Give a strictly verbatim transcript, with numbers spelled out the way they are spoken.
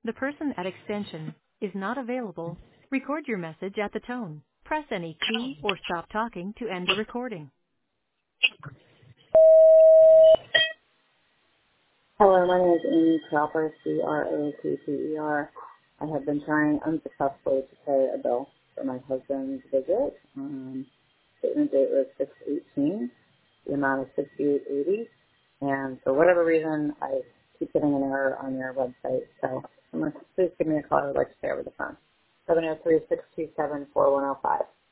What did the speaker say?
The person at extension is not available. Record your message at the tone. Press any key or stop talking to end the recording. Hello, my name is Amy Cropper, C R O P P E R. I have been trying unsuccessfully to pay a bill for my husband's visit. Um, statement date was six eighteen. The amount is sixty-eight eighty, and for whatever reason, I keep getting an error on your website. So, I'm gonna, please give me a call. I would like to pay over the phone. seven zero three, six two seven, four one zero five.